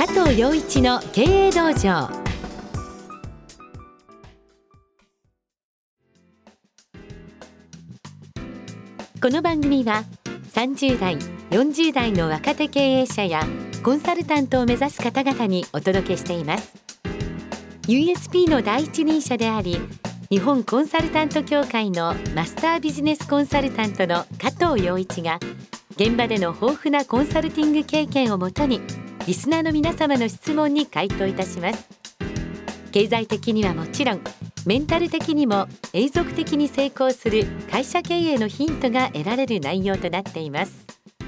藤陽一の経営道場。この番組は30代40代の若手経営者やコンサルタントを目指す方々にお届けしています。 USP の第一人者であり、日本コンサルタント協会のマスタービジネスコンサルタントの加藤陽一が、現場での豊富なコンサルティング経験をもとにリスナーの皆様の質問に回答いたします。経済的にはもちろん、メンタル的にも永続的に成功する会社経営のヒントが得られる内容となっています。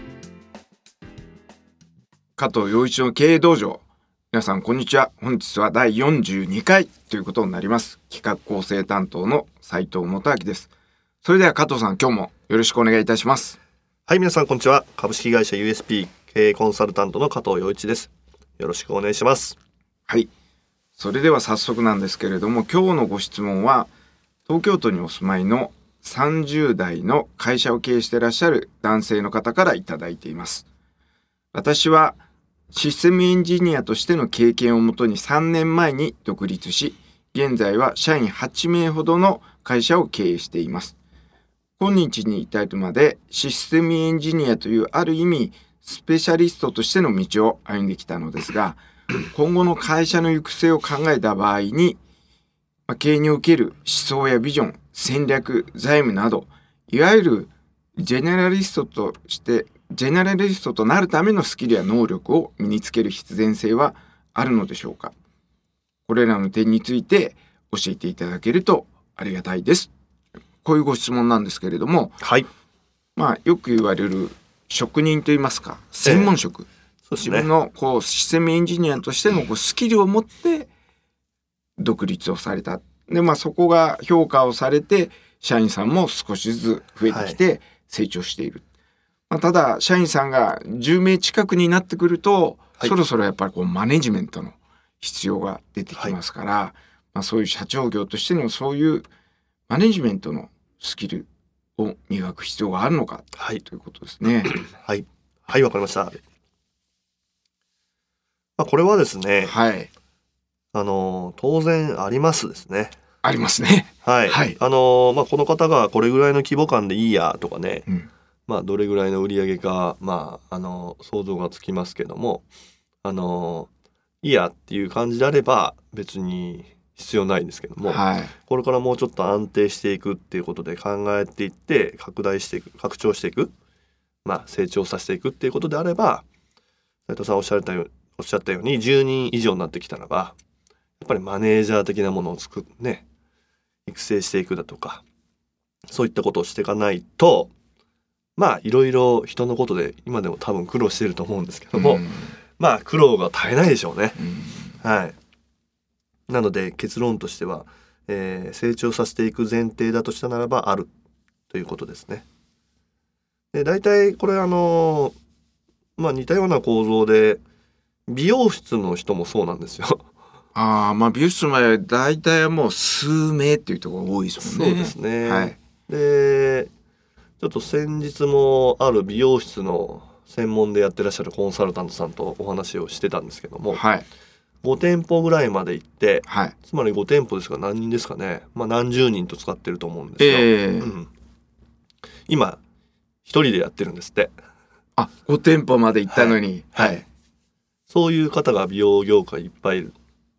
加藤陽一の経営道場。皆さんこんにちは。本日は第42回ということになります。企画構成担当の斉藤元明です。それでは加藤さん、今日もよろしくお願いいたします。 はい、皆さんこんにちは。株式会社 USP 経営コンサルタントの加藤陽一です。よろしくお願いします。 はい、それでは早速なんですけれども、今日のご質問は東京都にお住まいの30代の会社を経営していらっしゃる男性の方からいただいています。私はシステムエンジニアとしての経験をもとに3年前に独立し、現在は社員8名ほどの会社を経営しています。今日に至るまでシステムエンジニアというある意味スペシャリストとしての道を歩んできたのですが、今後の会社の行く末を考えた場合に、経営における思想やビジョン、戦略、財務など、いわゆるジェネラリストとなるためのスキルや能力を身につける必然性はあるのでしょうか。これらの点について教えていただけるとありがたいです。こういうご質問なんですけれども、 はい。 よく言われる職人といいますか、専門職、自分のシステムエンジニアとしてのスキルを持って独立をされた。で、そこが評価をされて、社員さんも少しずつ増えてきて成長している。ただ社員さんが10名近くになってくると、そろそろやっぱりマネジメントの必要が出てきますから、そういう社長業としてのそういうマネジメントのスキルを磨く必要があるのか、ということですね。 はい、はい、わかりました。これはですね、当然ありますですね。 ありますね。 はい。この方がこれぐらいの規模感でいいやとかね、どれぐらいの売り上げか、想像がつきますけども、いいやっていう感じであれば別に必要ないんですけども、これからもうちょっと安定していくっていうことで考えていって、拡張していく、成長させていくっていうことであれば、斉藤さんおっしゃったように10人以上になってきたらば、やっぱりマネージャー的なものを育成していくだとか、そういったことをしていかないと、いろいろ人のことで今でも多分苦労していると思うんですけども、苦労が絶えないでしょうね。はい。なので結論としては、成長させていく前提だとしたならばあるということですね。で、大体これ似たような構造で美容室の人もそうなんですよ。 美容室の場合は大体はもう数名っていうところが多いですもんね。 そうですね。で、ちょっと先日もある美容室の専門でやってらっしゃるコンサルタントさんとお話をしてたんですけども、5店舗ぐらいまで行って、つまり5店舗ですが何人ですかね、何十人と使ってると思うんですよ。今1人でやってるんですって。 5店舗まで行ったのに、 そういう方が美容業界いっぱいいる。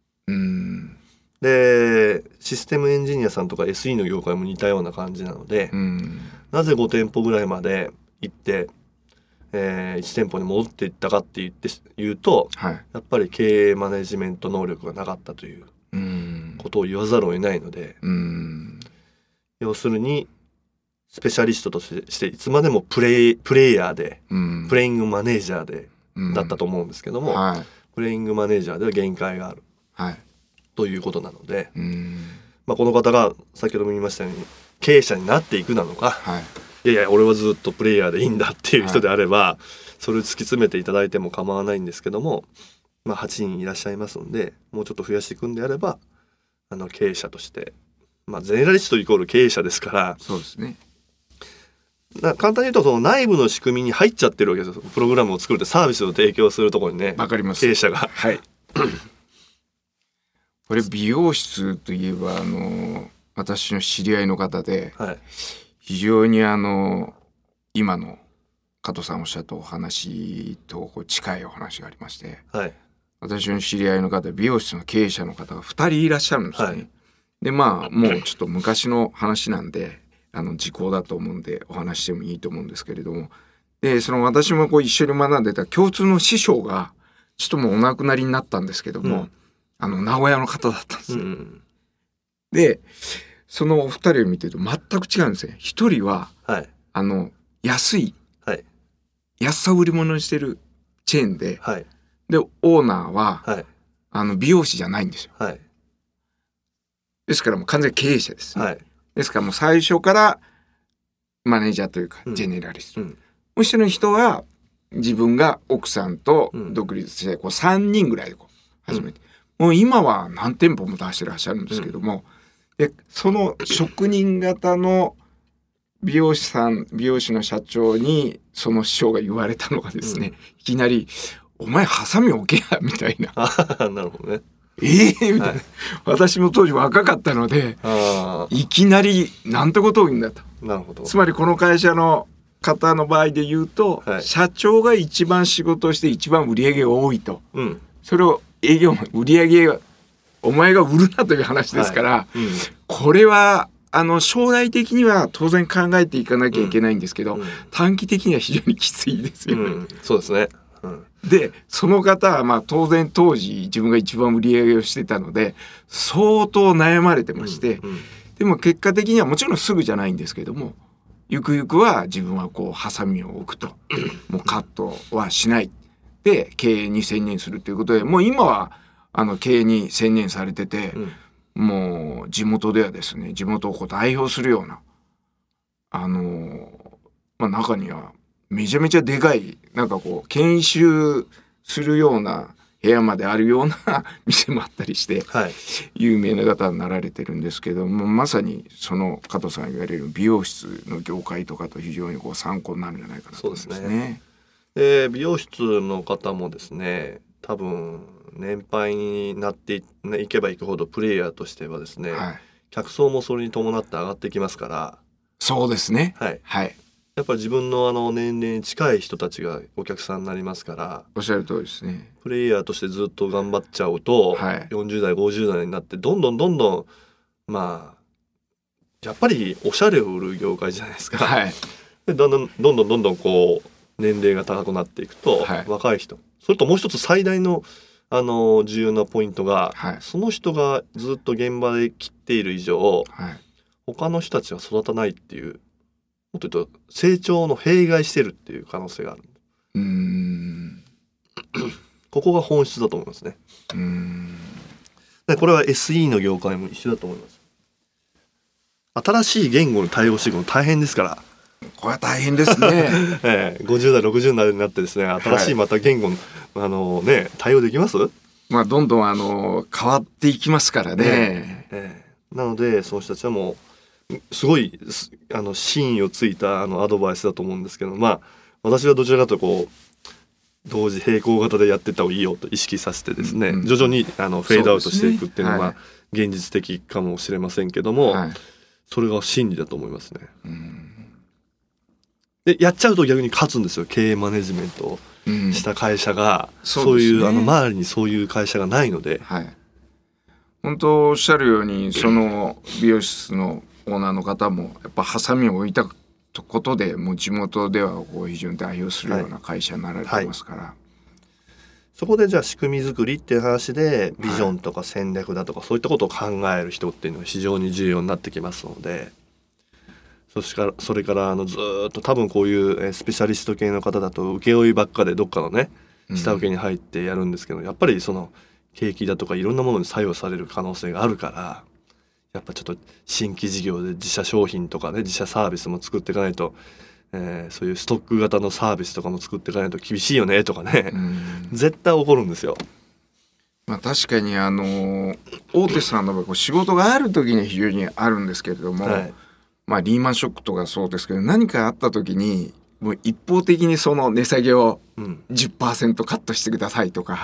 で、システムエンジニアさんとか SE の業界も似たような感じなので、なぜ5店舗ぐらいまで行って、1店舗に戻っていったかって言うと、やっぱり経営マネジメント能力がなかったということを言わざるを得ないので、要するにスペシャリストとしていつまでもプレイヤーで、プレイングマネージャーでだったと思うんですけども、プレイングマネージャーでは限界がある、ということなので、この方が先ほども言いましたように経営者になっていくなのか、いや俺はずっとプレイヤーでいいんだっていう人であれば、それを突き詰めていただいても構わないんですけども、8人いらっしゃいますので、もうちょっと増やしていくんであれば経営者として、ゼネラリストイコール経営者ですから、 そうですね、 簡単に言うとその内部の仕組みに入っちゃってるわけですよ。プログラムを作るってサービスを提供するところにね。 わかります。 経営者が。 はい。これ美容室といえば私の知り合いの方で、はい、非常に今の加藤さんおっしゃったお話と近いお話がありまして、はい、私の知り合いの方美容室の経営者の方が2人いらっしゃるんですね。はい、でもうちょっと昔の話なんで時効だと思うんでお話してもいいと思うんですけれども、でその私も一緒に学んでた共通の師匠がちょっともうお亡くなりになったんですけども、名古屋の方だったんですよ。でそのお二人を見てると全く違うんですね。一人は、はい、安い、はい、安さを売り物にしてるチェーンで、はい、でオーナーは、はい、美容師じゃないんですよ。はい、ですからもう完全に経営者ですね。はい、ですからもう最初からマネージャーというかジェネラリスト、もう一人の人は自分が奥さんと独立して3人ぐらいで始めて、もう今は何店舗も出してらっしゃるんですけども、でその職人型の美容師の社長にその師匠が言われたのがですね、いきなりお前ハサミ置けやみたいな。 なるほどね。 みたいな、はい、私も当時若かったのでいきなりなんてことを言うんだと。 なるほど。 つまりこの会社の方の場合で言うと、はい、社長が一番仕事をして一番売り上げが多いと、それを営業売り上げがお前が売るなという話ですから、はい、これは将来的には当然考えていかなきゃいけないんですけど、短期的には非常にきついですよね。 そうですね。 でその方は当然当時自分が一番売り上げをしてたので相当悩まれてまして、でも結果的にはもちろんすぐじゃないんですけども、ゆくゆくは自分はハサミを置くともうカットはしないで経営に専念するということで、もう今は経営に専念されてて、もう地元ではですね、地元を代表するような中にはめちゃめちゃでかい研修するような部屋まであるような店もあったりして、はい、有名な方になられてるんですけども、まさにその加藤さんが言われる美容室の業界とかと非常に参考になるんじゃないかなと思いますね。そうですね。美容室の方もですね、多分年配になっていけばいくほどプレイヤーとしてはですね、はい、客層もそれに伴って上がってきますから。 そうですね。 はい。はい。やっぱり自分の年齢に近い人たちがお客さんになりますから。 おっしゃる通りですね。 プレイヤーとしてずっと頑張っちゃうと、はい、40代50代になってどんどんやっぱりおしゃれを売る業界じゃないですか。はい、でどんどん年齢が高くなっていくと、はい、若い人、それともう一つ最大の重要なポイントが、はい、その人がずっと現場で切っている以上、はい、他の人たちは育たないっていう、もっと言うと成長の弊害してるっていう可能性がある。ここが本質だと思いますね。でこれは SE の業界も一緒だと思います。新しい言語に対応していくの大変ですから。 これは大変ですね。 50代60代になってですね、新しいまた言語、対応できます？ どんどん変わっていきますからね。 なのでその人たちはもうすごい真意をついたアドバイスだと思うんですけど、私はどちらかと同時並行型でやってった方がいいよと意識させてですね、徐々にフェードアウトしていくっていうのが現実的かもしれませんけども、それが真理だと思いますね。でやっちゃうと逆に勝つんですよ。経営マネジメントをした会社が、そういう周りにそういう会社がないので、 本当おっしゃるように、その美容室のオーナーの方もやっぱハサミを置いたことでもう地元では非常に代表するような会社になられてますから、 そこでじゃあ仕組み作りっていう話でビジョンとか戦略だとかそういったことを考える人っていうのが非常に重要になってきますので、それからずっと多分こういうスペシャリスト系の方だと請負ばっかでどっかのね下請けに入ってやるんですけど、やっぱりその景気だとかいろんなものに作用される可能性があるから、やっぱちょっと新規事業で自社商品とかね、自社サービスも作っていかないと、そういうストック型のサービスとかも作っていかないと厳しいよねとかね、絶対起こるんですよ。 確かに大手さんの場合仕事がある時には非常にあるんですけれども、 リーマンショックとかそうですけど、何かあった時にもう一方的にその値下げを 10% カットしてくださいとか、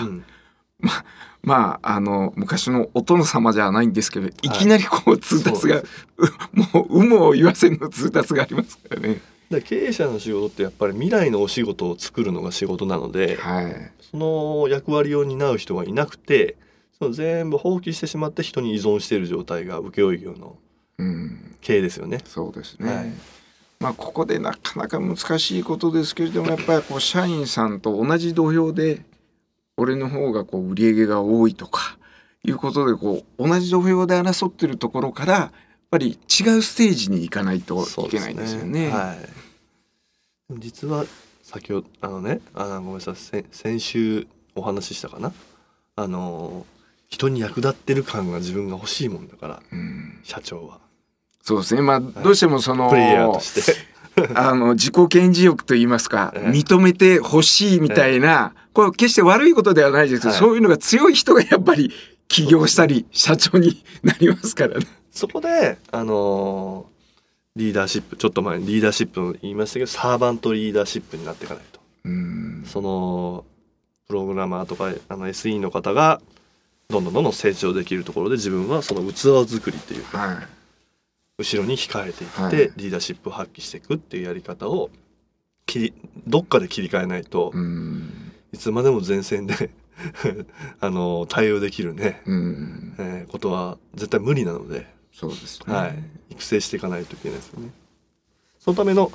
昔のお殿様じゃないんですけど、いきなりこう通達が、もう有無を言わせぬ通達がありますからね。 だから経営者の仕事ってやっぱり未来のお仕事を作るのが仕事なので、その役割を担う人がいなくて、その全部放棄してしまって人に依存している状態が請負業の経営ですよね。 そうですね。ここでなかなか難しいことですけれども、やっぱりこう社員さんと同じ土俵で俺の方がこう売り上げが多いとかいうことでこう同じ土俵で争ってるところからやっぱり違うステージに行かないといけないんですよね。 実は先ほどごめんなさい、先週お話ししたかな、人に役立ってる感が自分が欲しいもんだから、社長はそうですね。どうしてもそのプレイヤーとして自己顕示欲といいますか、認めてほしいみたいな、これ決して悪いことではないですけど、そういうのが強い人がやっぱり起業したり社長になりますからね。 そこでリーダーシップ、ちょっと前にリーダーシップを言いましたけど、サーバントリーダーシップになっていかないと、そのプログラマーとかSE の方がどんどん成長できるところで、自分はその器作りというか、後ろに控えていってリーダーシップを発揮していくっていうやり方をどっかで切り替えないと、いつまでも前線で対応できるね、ことは絶対無理なので、 そうですね、 育成していかないといけないですよね。そのための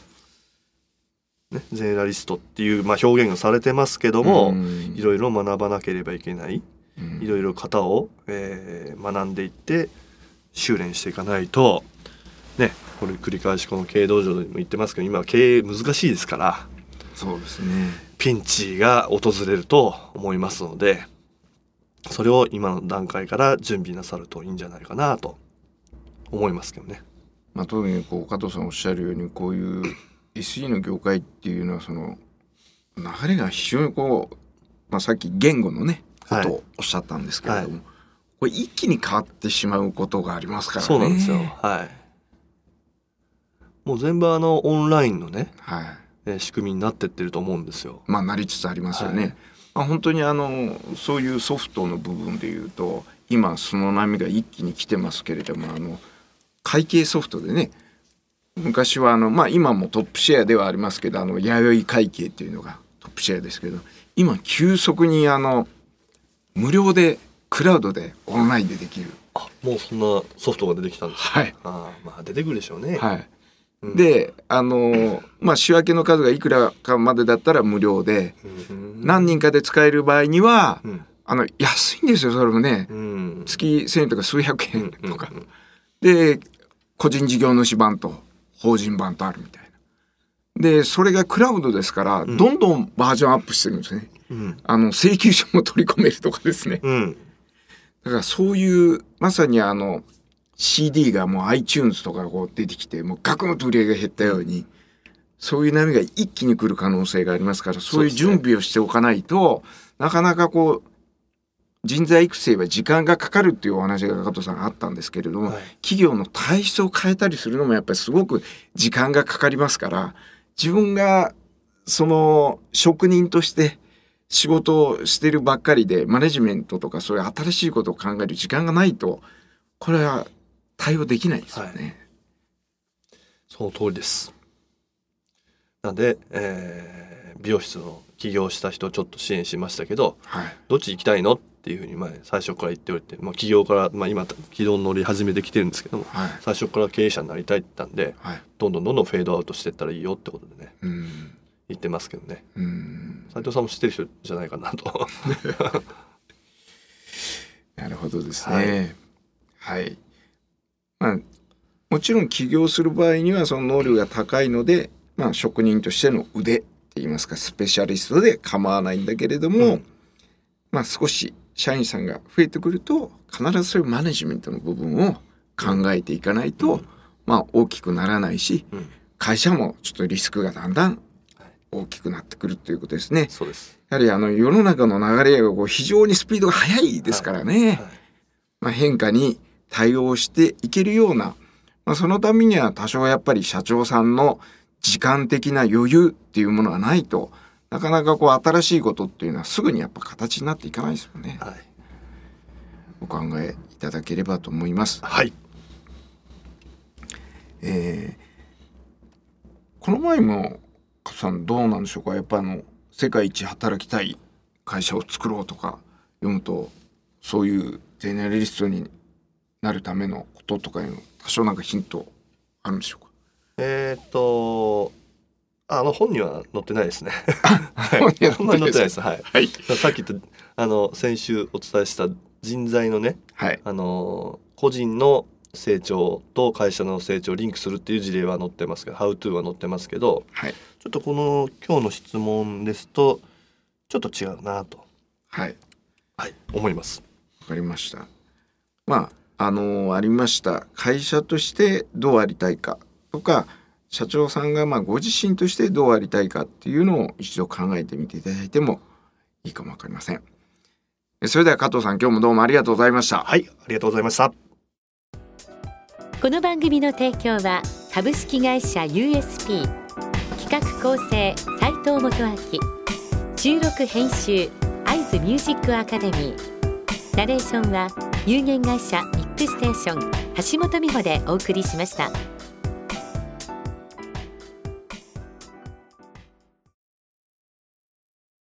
ゼネラリストっていう、表現がされてますけども、いろいろ学ばなければいけない、いろいろ型を、学んでいって修練していかないとね、これ繰り返しこの経営道場でも言ってますけど、今は経営難しいですから、 そうですね、 ピンチが訪れると思いますので、それを今の段階から準備なさるといいんじゃないかなと思いますけどね。 特に加藤さんおっしゃるように、こういう SE の業界っていうのはその流れが非常にさっき言語のねことをおっしゃったんですけれども、これ一気に変わってしまうことがありますからね。 そうなんですよ。もう全部オンラインのね、仕組みになってってると思うんですよ。 なりつつありますよね。本当にそういうソフトの部分でいうと、今その波が一気に来てますけれども、会計ソフトでね、昔は今もトップシェアではありますけど、弥生会計っていうのがトップシェアですけど、今急速に無料でクラウドでオンラインでできる。 もうそんなソフトが出てきたんですか。出てくるでしょうね。 で仕分けの数がいくらかまでだったら無料で、何人かで使える場合には、安いんですよ。それもね、月1000円とか数百円とか、で個人事業主版と法人版とあるみたいな。でそれがクラウドですから、どんどんバージョンアップしてるんですね。請求書も取り込めるとかですね。だからそういうまさにCD がもう iTunes とかこう出てきて、もうガクンと売り上げが減ったように、そういう波が一気に来る可能性がありますから、そういう準備をしておかないと、なかなか人材育成は時間がかかるっていうお話が加藤さんあったんですけれども、企業の体質を変えたりするのもやっぱりすごく時間がかかりますから、自分がその職人として仕事をしてるばっかりで、マネジメントとかそういう新しいことを考える時間がないと、これは対応できないですよね。 その通りです。なので、美容室の起業した人をちょっと支援しましたけど、どっち行きたいのっていうふうに最初から言っておいて、起業から、今軌道に乗り始めてきてるんですけども、最初から経営者になりたいって言ったんで、どんどんフェードアウトしていったらいいよってことでね、言ってますけどね。斉藤さんも知ってる人じゃないかなと。 なるほどですね。もちろん起業する場合にはその能力が高いので、職人としての腕って言いますか、スペシャリストで構わないんだけれども、少し社員さんが増えてくると、必ずそういうマネジメントの部分を考えていかないと、大きくならないし、会社もちょっとリスクがだんだん大きくなってくるということですね。 そうです。 やはり世の中の流れが非常にスピードが速いですからね、変化に対応していけるような、 そのためには多少やっぱり社長さんの時間的な余裕っていうものがないと、なかなか新しいことっていうのはすぐにやっぱ形になっていかないですもんね。 はい、 お考えいただければと思います。 はい。 この前も加藤さんどうなんでしょうか。やっぱ世界一働きたい会社を作ろうとか読むと、そういうゼネラリストになるためのこととかいうの多少なんかヒントあるんでしょうか。 本には載ってないですね。 はい、本には載ってないです。はい。 はい、 さっき言った先週お伝えした人材のね、 はい、 個人の成長と会社の成長をリンクするっていう事例は載ってますけど、How to は載ってますけど、 はい、 ちょっと今日の質問ですとちょっと違うなと、 はい、 はい、思います。 わかりました。ありました会社としてどうありたいかとか、社長さんがご自身としてどうありたいかっていうのを一度考えてみていただいてもいいかもわかりません。それでは加藤さん、今日もどうもありがとうございました。 はい、ありがとうございました。 この番組の提供は株式会社 USP、 企画構成斉藤元明、収録編集会津ミュージックアカデミー、ナレーションは有限会社ミックステーション橋本美穂でお送りしました。